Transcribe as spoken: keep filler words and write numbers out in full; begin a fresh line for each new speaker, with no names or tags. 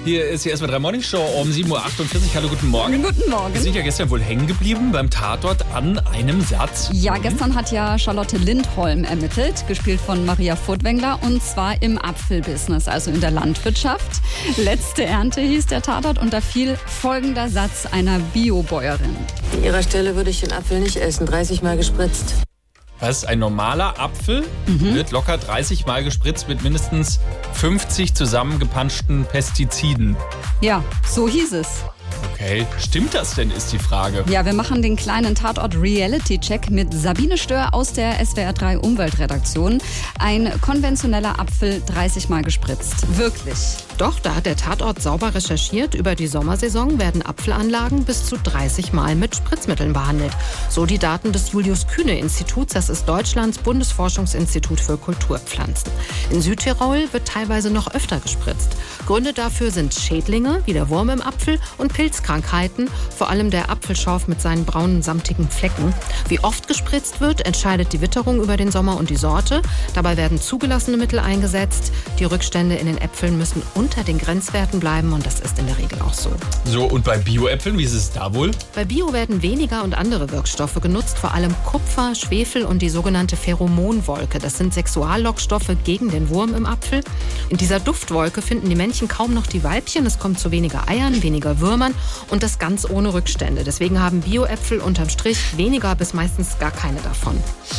Hier ist die S W R drei Morning Show um sieben Uhr achtundvierzig. Hallo, guten Morgen.
Guten Morgen.
Wir sind ja gestern wohl hängen geblieben beim Tatort an einem Satz.
Ja, gestern hat ja Charlotte Lindholm ermittelt, gespielt von Maria Furtwängler, und zwar im Apfelbusiness, also in der Landwirtschaft. Letzte Ernte hieß der Tatort und da fiel folgender Satz einer Biobäuerin.
An Ihrer Stelle würde ich den Apfel nicht essen, dreißig Mal gespritzt.
Was? Ein normaler Apfel
Mhm.
wird locker dreißig Mal gespritzt mit mindestens fünfzig zusammengepanschten Pestiziden.
Ja, so hieß es.
Okay, stimmt das denn, ist die Frage.
Ja, wir machen den kleinen Tatort-Reality-Check mit Sabine Stör aus der S W R drei Umweltredaktion. Ein konventioneller Apfel dreißig Mal gespritzt. Wirklich.
Doch, da hat der Tatort sauber recherchiert. Über die Sommersaison werden Apfelanlagen bis zu dreißig Mal mit Spritzmitteln behandelt. So die Daten des Julius-Kühne-Instituts. Das ist Deutschlands Bundesforschungsinstitut für Kulturpflanzen. In Südtirol wird teilweise noch öfter gespritzt. Gründe dafür sind Schädlinge, wie der Wurm im Apfel, und Pilzkrankheiten, vor allem der Apfelschorf mit seinen braunen, samtigen Flecken. Wie oft gespritzt wird, entscheidet die Witterung über den Sommer und die Sorte. Dabei werden zugelassene Mittel eingesetzt. Die Rückstände in den Äpfeln müssen unter den Grenzwerten bleiben und das ist in der Regel auch so.
So, und bei Bio-Äpfeln, wie ist es da wohl?
Bei Bio werden weniger und andere Wirkstoffe genutzt, vor allem Kupfer, Schwefel und die sogenannte Pheromonwolke. Das sind Sexuallockstoffe gegen den Wurm im Apfel. In dieser Duftwolke finden die Männchen kaum noch die Weibchen. Es kommt zu weniger Eiern, weniger Würmern und das ganz ohne Rückstände. Deswegen haben Bio-Äpfel unterm Strich weniger bis meistens gar keine davon.